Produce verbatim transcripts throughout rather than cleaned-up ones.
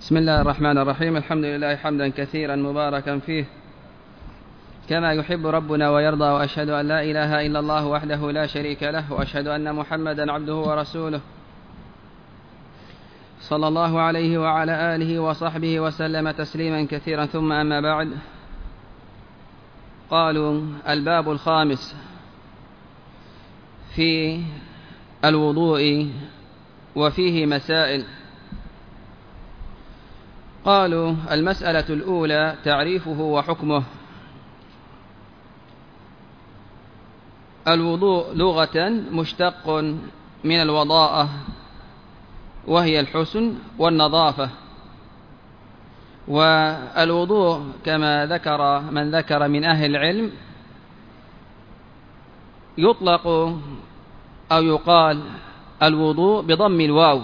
بسم الله الرحمن الرحيم. الحمد لله حمدا كثيرا مباركا فيه كما يحب ربنا ويرضى، وأشهد أن لا إله إلا الله وحده لا شريك له، وأشهد أن محمدا عبده ورسوله صلى الله عليه وعلى آله وصحبه وسلم تسليما كثيرا. ثم أما بعد، قالوا: الباب الخامس في الوضوء وفيه مسائل. قالوا: المسألة الأولى تعريفه وحكمه. الوضوء لغة مشتق من الوضاءة، وهي الحسن والنظافة. والوضوء كما ذكر من ذكر من أهل العلم يطلق أو يقال الوضوء بضم الواو،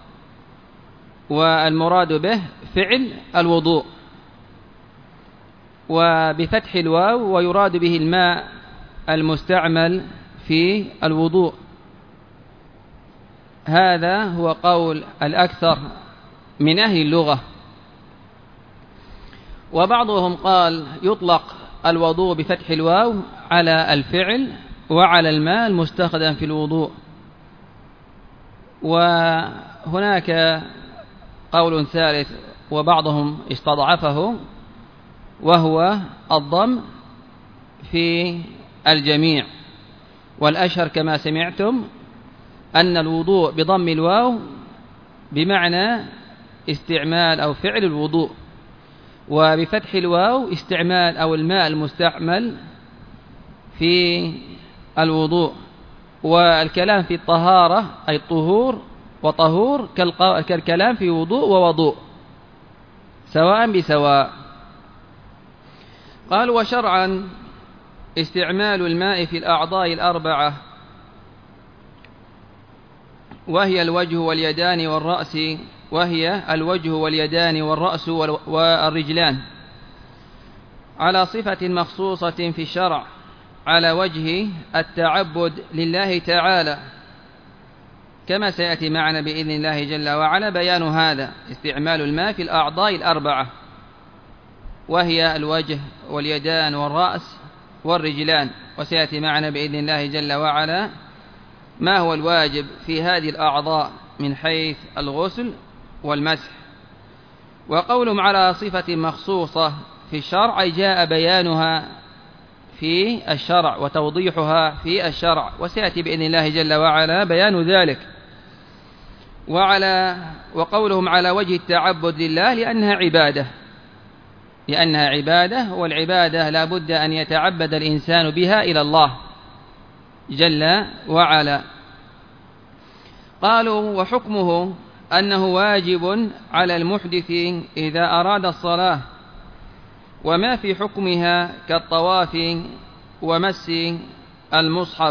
والمراد به فعل الوضوء، وبفتح الواو ويراد به الماء المستعمل في الوضوء. هذا هو قول الأكثر من أهل اللغة. وبعضهم قال يطلق الوضوء بفتح الواو على الفعل وعلى الماء المستخدم في الوضوء. وهناك قول ثالث وبعضهم استضعفه، وهو الضم في الجميع. والأشهر كما سمعتم أن الوضوء بضم الواو بمعنى استعمال أو فعل الوضوء، وبفتح الواو استعمال أو الماء المستعمل في الوضوء. والكلام في الطهارة أي الطهور وطهور كالكلام في وضوء ووضوء سواء بسواء. قال: وشرعا استعمال الماء في الأعضاء الأربعة، وهي الوجه واليدان والرأس وهي الوجه واليدان والرأس والرجلان، على صفة مخصوصة في الشرع على وجه التعبد لله تعالى، كما سيأتي معنا بإذن الله جل وعلا بيان هذا. استعمال الماء في الأعضاء الأربعة، وهي الوجه واليدان والرأس والرجلان، وسيأتي معنا بإذن الله جل وعلا ما هو الواجب في هذه الأعضاء من حيث الغسل والمسح. وقولهم على صفة مخصوصة في الشرع أي جاء بيانها في الشرع وتوضيحها في الشرع، وسيأتي بإذن الله جل وعلا بيان ذلك. وعلى وقولهم على وجه التعبد لله لأنها عبادة لأنها عبادة والعبادة لا بد أن يتعبد الإنسان بها إلى الله جل وعلا. قالوا: وحكمه أنه واجب على المحدث إذا أراد الصلاة، وما في حكمها كالطواف ومس المصحف.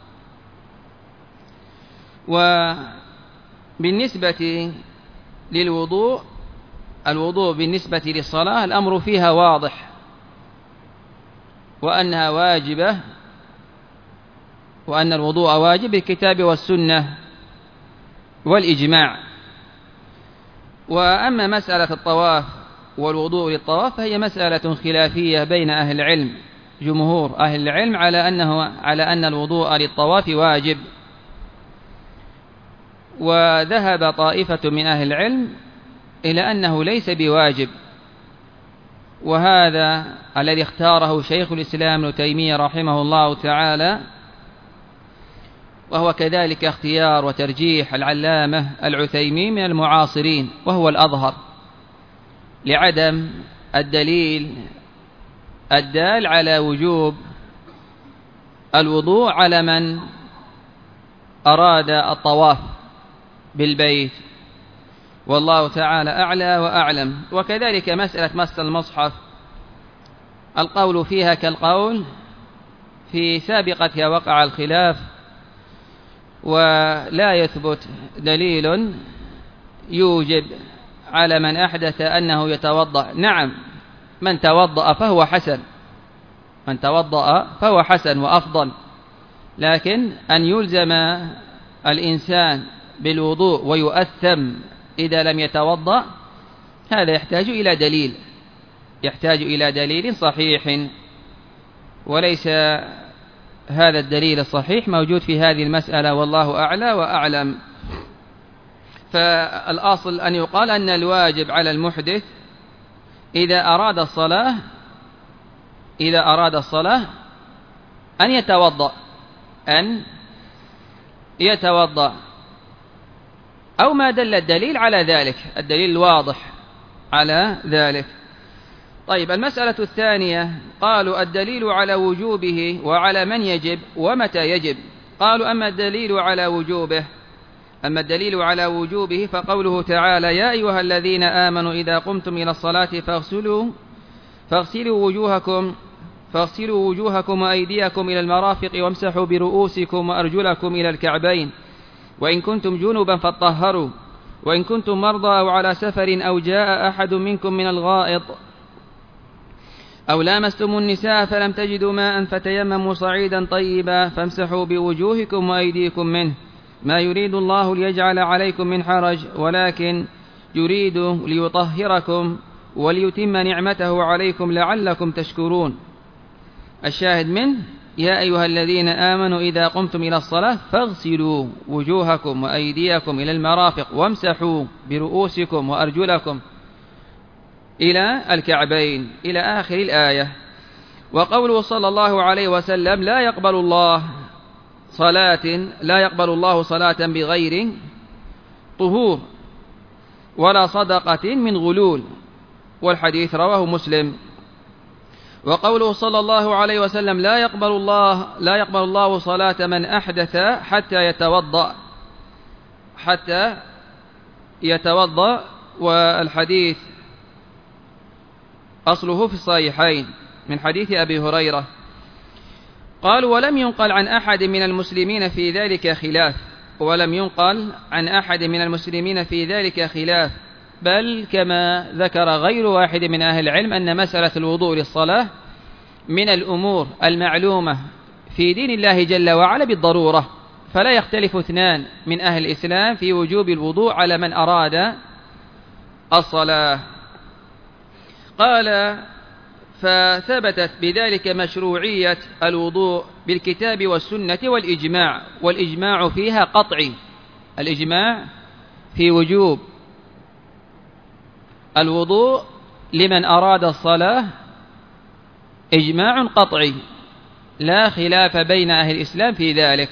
وبالنسبة للوضوء الوضوء بالنسبة للصلاة الأمر فيها واضح، وأنها واجبة، وأن الوضوء واجب بالكتاب والسنة والإجماع. وأما مسألة الطواف والوضوء للطواف فهي مسألة خلافية بين أهل العلم. جمهور أهل العلم على أنه على أن الوضوء للطواف واجب، وذهب طائفة من أهل العلم إلى أنه ليس بواجب، وهذا الذي اختاره شيخ الإسلام ابن تيمية رحمه الله تعالى، وهو كذلك اختيار وترجيح العلامة العثيمين من المعاصرين، وهو الأظهر لعدم الدليل الدال على وجوب الوضوء على من أراد الطواف بالبيت، والله تعالى أعلى وأعلم. وكذلك مسألة مس المصحف القول فيها كالقول في سابقتها وقع الخلاف، ولا يثبت دليل يوجب على من أحدث أنه يتوضأ. نعم، من توضأ فهو حسن من توضأ فهو حسن وأفضل، لكن أن يلزم الإنسان بالوضوء ويؤثم إذا لم يتوضأ، هذا يحتاج إلى دليل يحتاج إلى دليل صحيح، وليس هذا الدليل الصحيح موجود في هذه المسألة، والله أعلى وأعلم. فالأصل أن يقال أن الواجب على المحدث إذا أراد الصلاة إذا أراد الصلاة أن يتوضأ أن يتوضأ أو ما دل الدليل على ذلك، الدليل الواضح على ذلك. طيب، المسألة الثانية قالوا الدليل على وجوبه وعلى من يجب ومتى يجب. قالوا أما الدليل على وجوبه أما الدليل على وجوبه فقوله تعالى: يا أيها الذين آمنوا إذا قمتم إلى الصلاة فاغسلوا فاغسلوا وجوهكم فاغسلوا وجوهكم وأيديكم إلى المرافق وامسحوا برؤوسكم وأرجلكم إلى الكعبين وإن كنتم جنبا فاطهروا وإن كنتم مرضى أو على سفر أو جاء أحد منكم من الغائط أو لامستم النساء فلم تجدوا ماء فتيمموا صعيدا طيبا فامسحوا بوجوهكم وأيديكم منه ما يريد الله ليجعل عليكم من حرج ولكن يريد ليطهركم وليتم نعمته عليكم لعلكم تشكرون. الشاهد منه: يا أيها الذين آمنوا إذا قمتم إلى الصلاة فاغسلوا وجوهكم وأيديكم إلى المرافق وامسحوا برؤوسكم وأرجلكم إلى الكعبين إلى آخر الآية. وقوله صلى الله عليه وسلم: لا يقبل الله صلاة لا يقبل الله صلاة بغير طهور ولا صدقة من غلول، والحديث رواه مسلم. وقوله صلى الله عليه وسلم: لا يقبل الله لا يقبل الله صلاة من أحدث حتى يتوضأ حتى يتوضأ والحديث أصله في الصحيحين من حديث أبي هريرة. قالوا: ولم ينقل عن أحد من المسلمين في ذلك خلاف ولم ينقل عن أحد من المسلمين في ذلك خلاف بل كما ذكر غير واحد من أهل العلم أن مسألة الوضوء للصلاة من الأمور المعلومة في دين الله جل وعلا بالضرورة، فلا يختلف اثنان من أهل الإسلام في وجوب الوضوء على من أراد الصلاة. قال: فثبتت بذلك مشروعية الوضوء بالكتاب والسنة والإجماع، والإجماع فيها قطعي، الإجماع في وجوب الوضوء لمن أراد الصلاة إجماع قطعي لا خلاف بين أهل الإسلام في ذلك.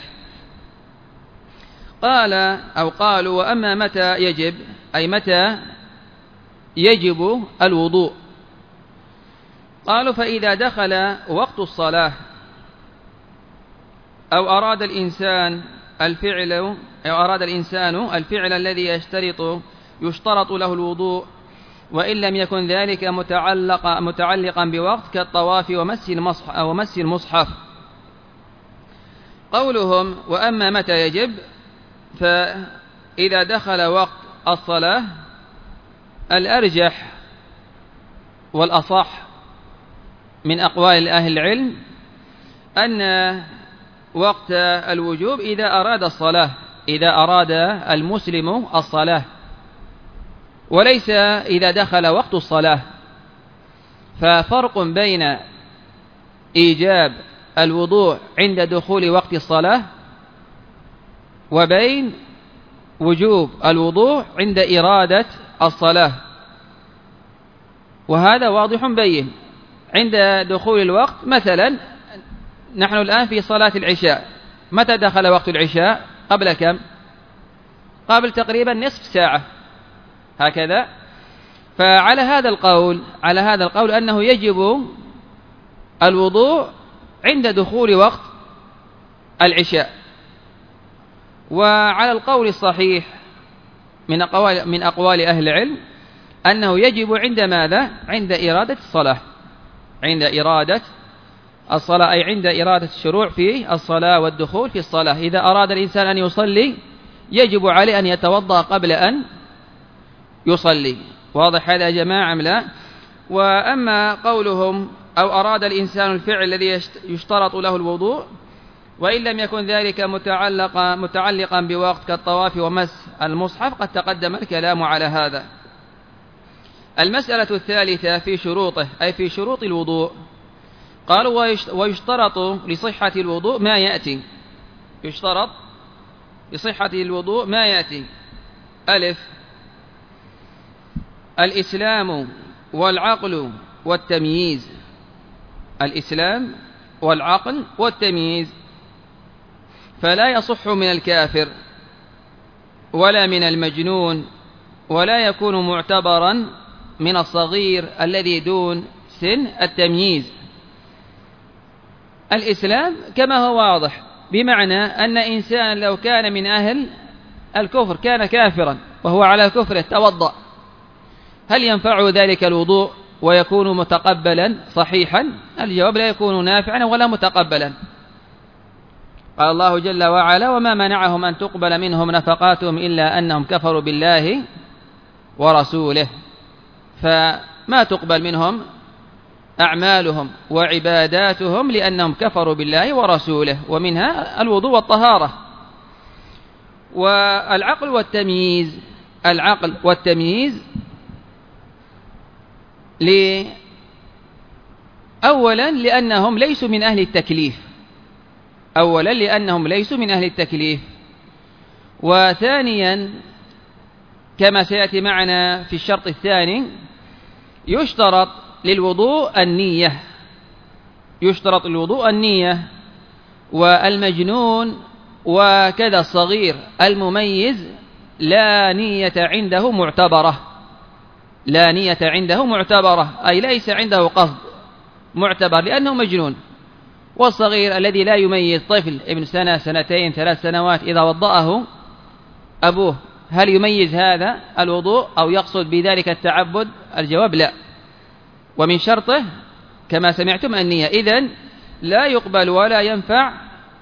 قال أو قالوا: وأما متى يجب أي متى يجب الوضوء؟ قالوا: فإذا دخل وقت الصلاة أو أراد الإنسان الفعل أو أراد الإنسان الفعل الذي يشترط يشترط له الوضوء وإن لم يكن ذلك متعلق متعلقا بوقت كالطواف ومس المصحف أو مس المصحف. قولهم: وأما متى يجب؟ فإذا دخل وقت الصلاة الأرجح والأصح من أقوال أهل العلم أن وقت الوجوب إذا أراد الصلاة إذا أراد المسلم الصلاة، وليس إذا دخل وقت الصلاة. ففرق بين إيجاب الوضوء عند دخول وقت الصلاة وبين وجوب الوضوء عند إرادة الصلاة، وهذا واضح بين. عند دخول الوقت مثلا نحن الآن في صلاة العشاء، متى دخل وقت العشاء؟ قبل كم؟ قبل تقريبا نصف ساعة هكذا. فعلى هذا القول على هذا القول أنه يجب الوضوء عند دخول وقت العشاء. وعلى القول الصحيح من أقوال من أقوال أهل العلم أنه يجب عند ماذا؟ عند إرادة الصلاة عند إرادة الصلاة أي عند إرادة الشروع في الصلاة والدخول في الصلاة. إذا أراد الإنسان أن يصلي يجب عليه أن يتوضأ قبل أن يصلي. واضح هذا يا جماعة أم لا؟ وأما قولهم أو أراد الإنسان الفعل الذي يشترط له الوضوء وإن لم يكن ذلك متعلقا متعلقا بوقت كالطواف ومس المصحف، قد تقدم الكلام على هذا. المسألة الثالثة في شروطه، أي في شروط الوضوء. قالوا ويشترط لصحة الوضوء ما يأتي. يشترط لصحة الوضوء ما يأتي: ألف، الإسلام والعقل والتمييز. الإسلام والعقل والتمييز، فلا يصح من الكافر ولا من المجنون، ولا يكون معتبرا من الصغير الذي دون سن التمييز. الإسلام كما هو واضح، بمعنى أن إنسان لو كان من أهل الكفر، كان كافرا وهو على كفره توضأ، هل ينفع ذلك الوضوء ويكون متقبلا صحيحا؟ الجواب: لا يكون نافعا ولا متقبلا. قال الله جل وعلا: وما منعهم أن تقبل منهم نفقاتهم إلا أنهم كفروا بالله ورسوله. فما تقبل منهم أعمالهم وعباداتهم لأنهم كفروا بالله ورسوله، ومنها الوضوء والطهارة. والعقل والتمييز، العقل والتمييز أولا لأنهم ليسوا من أهل التكليف، أولا لأنهم ليسوا من أهل التكليف، وثانيا كما سيأتي معنا في الشرط الثاني يشترط للوضوء النية، يشترط للوضوء النية. والمجنون وكذا الصغير المميز لا نية عنده معتبرة، لا نية عنده معتبرة، أي ليس عنده قصد معتبر لأنه مجنون. والصغير الذي لا يميز، طفل ابن سنة سنتين ثلاث سنوات، إذا وضأه أبوه هل يميز هذا الوضوء أو يقصد بذلك التعبد؟ الجواب: لا. ومن شرطه كما سمعتم النية. إذن لا يقبل ولا ينفع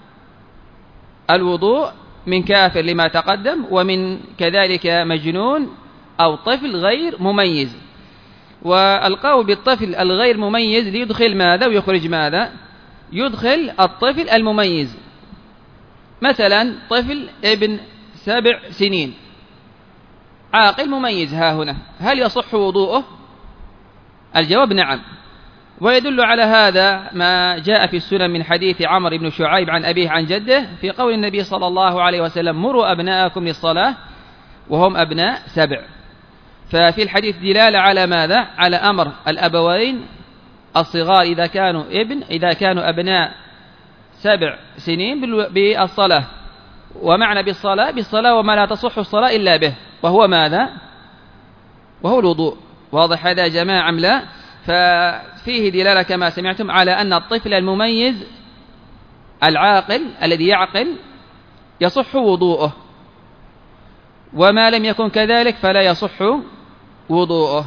الوضوء من كافر لما تقدم، ومن كذلك مجنون أو طفل غير مميز. والقول بالطفل الغير مميز ليدخل ماذا ويخرج ماذا؟ يدخل الطفل المميز. مثلا طفل ابن سبع سنين عاقل مميز، ها هنا هل يصح وضوءه؟ الجواب: نعم. ويدل على هذا ما جاء في السنن من حديث عمرو بن شعيب عن أبيه عن جده في قول النبي صلى الله عليه وسلم: مروا أبناءكم للصلاة وهم أبناء سبع. ففي الحديث دلالة على ماذا؟ على أمر الأبوين الصغار إذا كانوا ابن إذا كانوا أبناء سبع سنين بالصلاة. ومعنى بالصلاة بالصلاة وما لا تصح الصلاة إلا به، وهو ماذا؟ وهو الوضوء. واضح هذا يا جماعة أم لا؟ ففيه دلالة كما سمعتم على أن الطفل المميز العاقل الذي يعقل يصح وضوءه، وما لم يكن كذلك فلا يصح وضوءه.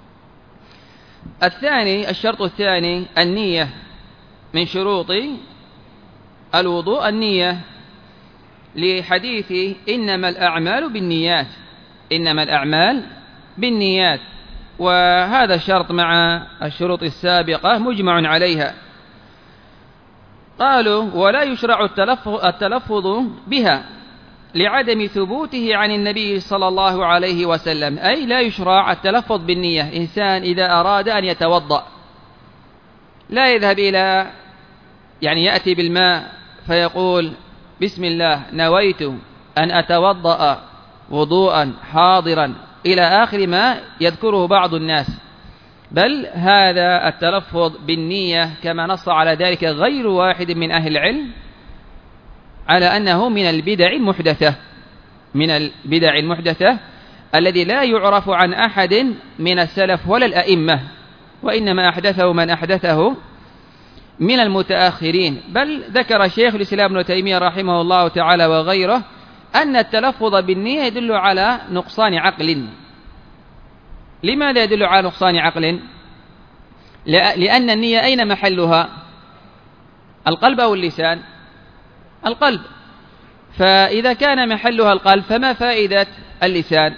الثاني، الشرط الثاني النية. من شروط الوضوء النية، لحديث إنما الأعمال بالنيات، إنما الأعمال بالنيات. وهذا الشرط مع الشروط السابقة مجمع عليها. قالوا: ولا يشرع التلفظ, التلفظ بها لعدم ثبوته عن النبي صلى الله عليه وسلم، أي لا يشرع التلفظ بالنية. إنسان إذا أراد أن يتوضأ لا يذهب إلى يعني يأتي بالماء فيقول: بسم الله نويت أن أتوضأ وضوءا حاضرا، إلى آخر ما يذكره بعض الناس. بل هذا التلفظ بالنية كما نص على ذلك غير واحد من أهل العلم على أنه من البدع المحدثة، من البدع المحدثة الذي لا يعرف عن أحد من السلف ولا الأئمة، وإنما أحدثه من أحدثه من المتأخرين. بل ذكر شيخ الإسلام ابن تيمية رحمه الله تعالى وغيره أن التلفظ بالنية يدل على نقصان عقل. لماذا يدل على نقصان عقل؟ لأن النية أين محلها؟ القلب أو اللسان؟ القلب. فإذا كان محلها القلب فما فائدة اللسان؟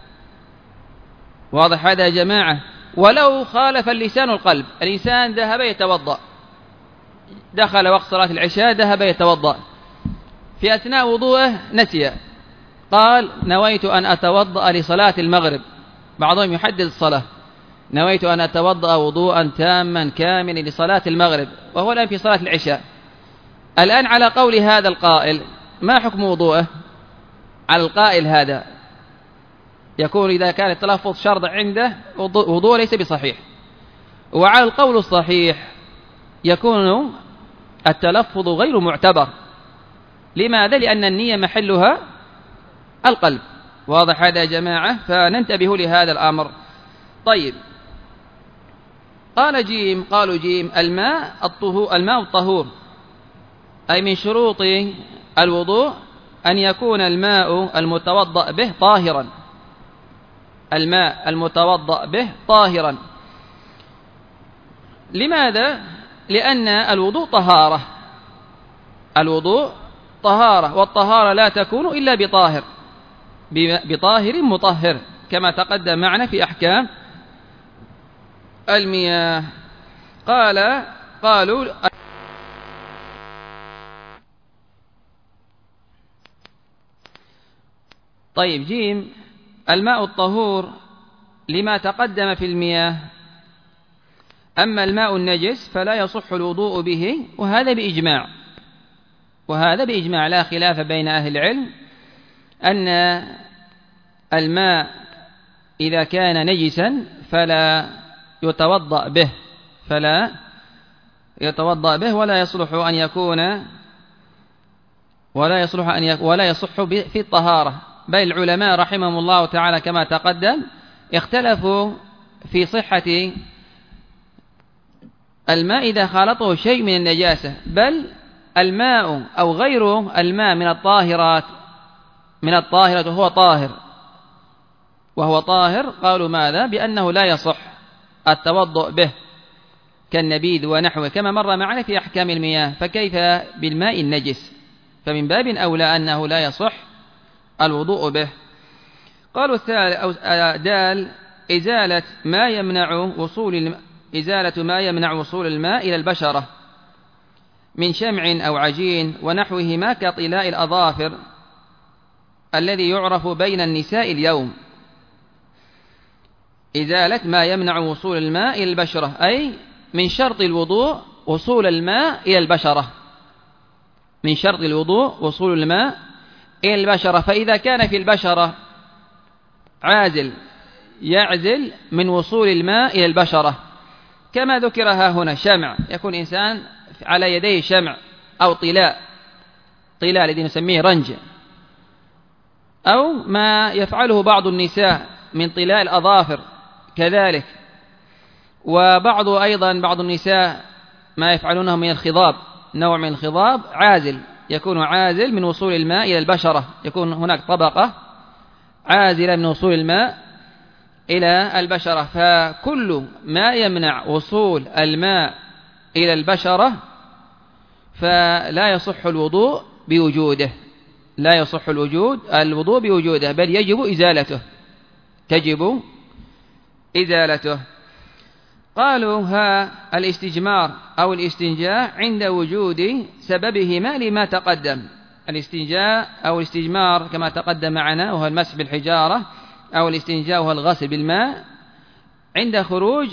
واضح هذا يا جماعة؟ ولو خالف اللسان القلب، الإنسان ذهب يتوضأ، دخل وقت صلاة العشاء ذهب يتوضأ، في أثناء وضوءه نسي، قال: نويت أن أتوضأ لصلاة المغرب. بعضهم يحدد الصلاة، نويت أن أتوضأ وضوءا تاما كاملا لصلاة المغرب، وهو الآن في صلاة العشاء. الآن على قول هذا القائل ما حكم وضوءه؟ على القائل هذا يكون إذا كان التلفظ شرط عنده وضوء ليس بصحيح، وعلى القول الصحيح يكون التلفظ غير معتبر. لماذا؟ لأن النية محلها القلب. واضح هذا يا جماعة؟ فننتبه لهذا الأمر. طيب، قال جيم قالوا جيم الماء الطهور الماء الطهور، أي من شروط الوضوء أن يكون الماء المتوضأ به طاهرا. الماء المتوضأ به طاهرا. لماذا؟ لأن الوضوء طهارة. الوضوء طهارة، والطهارة لا تكون إلا بطاهر، بطاهر مطهر، كما تقدم معنا في أحكام المياه. قال قالوا طيب جيم الماء الطهور لما تقدم في المياه. أما الماء النجس فلا يصح الوضوء به، وهذا بإجماع، وهذا بإجماع لا خلاف بين أهل العلم أن الماء إذا كان نجسا فلا يتوضأ به، فلا يتوضأ به ولا يصلح أن يكون ولا يصلح أن يكون ولا يصح في الطهارة. بل العلماء رحمهم الله تعالى كما تقدم اختلفوا في صحة الماء إذا خالطه شيء من النجاسة، بل الماء أو غير الماء من الطاهرات من الطاهرات وهو طاهر وهو طاهر قالوا ماذا؟ بأنه لا يصح التوضؤ به كالنبيذ ونحوه، كما مر معنا في أحكام المياه. فكيف بالماء النجس؟ فمن باب أولى أنه لا يصح الوضوء به. قالوا دال إزالة ما يمنع وصول الم... إزالة ما يمنع وصول الماء إلى البشرة من شمع أو عجين ونحوهما كطلاء الأظافر الذي يعرف بين النساء اليوم. إزالة ما يمنع وصول الماء إلى البشرة، أي من شرط الوضوء وصول الماء إلى البشرة، من شرط الوضوء وصول الماء إلى البشرة. فإذا كان في البشرة عازل يعزل من وصول الماء إلى البشرة، كما ذكرها هنا شمع، يكون إنسان على يديه شمع أو طلاء، طلاء الذي نسميه رنج، أو ما يفعله بعض النساء من طلاء الأظافر كذلك، وبعض أيضا بعض النساء ما يفعلونه من الخضاب، نوع من الخضاب عازل، يكون عازل من وصول الماء إلى البشرة، يكون هناك طبقة عازلة من وصول الماء إلى البشرة. فكل ما يمنع وصول الماء إلى البشرة فلا يصح الوضوء بوجوده، لا يصح الوجود الوضوء بوجوده، بل يجب إزالته، تجب إزالته. قالوا ها الاستجمار أو الاستنجاء عند وجود سببهما لما تقدم. الاستنجاء أو الاستجمار كما تقدم معنا وهو المسح بالحجارة، أو الاستنجاء وهو الغسل بالماء عند خروج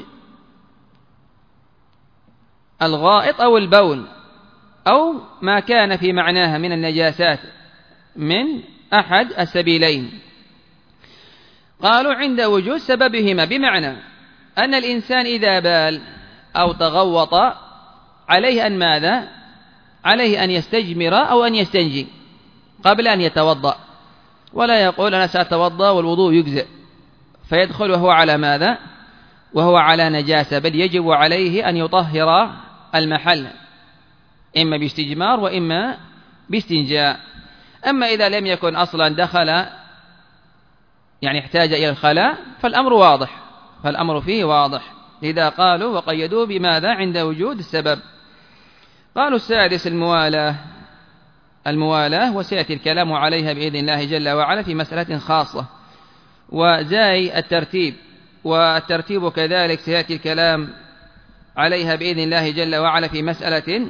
الغائط أو البول أو ما كان في معناها من النجاسات من أحد السبيلين. قالوا عند وجود سببهما، بمعنى أن الإنسان إذا بال أو تغوط عليه أن ماذا؟ عليه أن يستجمر أو أن يستنجي قبل أن يتوضأ، ولا يقول أنا سأتوضأ والوضوء يجزئ فيدخل وهو على ماذا؟ وهو على نجاسة، بل يجب عليه أن يطهر المحل إما باستجمار وإما باستنجاء. أما إذا لم يكن أصلا دخل يعني احتاج إلى الخلاء فالأمر واضح، فالأمر فيه واضح، لذا قالوا وقيدوه بماذا؟ عند وجود السبب. قالوا السادس الموالاة، الموالاة وسيأتي الكلام عليها بإذن الله جل وعلا في مسألة خاصة، وزاي الترتيب، والترتيب كذلك سيأتي الكلام عليها بإذن الله جل وعلا في مسألة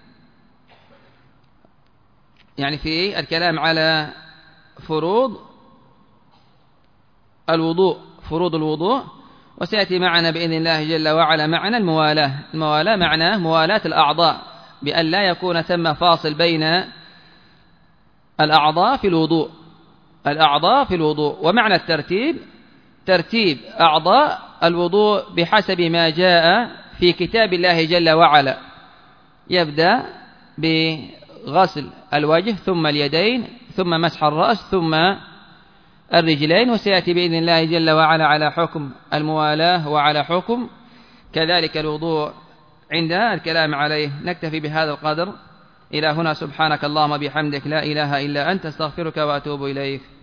يعني في الكلام على فروض الوضوء، فروض الوضوء وسيأتي معنا بإذن الله جل وعلا معنى الموالاة. الموالاة معناه موالاة الأعضاء، بأن لا يكون ثم فاصل بين الأعضاء في الوضوء الأعضاء في الوضوء ومعنى الترتيب ترتيب أعضاء الوضوء بحسب ما جاء في كتاب الله جل وعلا. يبدأ بغسل الوجه ثم اليدين ثم مسح الرأس ثم الرجلين، وسيأتي بإذن الله جل وعلا على حكم الموالاة وعلى حكم كذلك الوضوء عند الكلام عليه. نكتفي بهذا القدر. إلى هنا، سبحانك اللهم بحمدك، لا إله إلا أنت، استغفرك وأتوب إليك.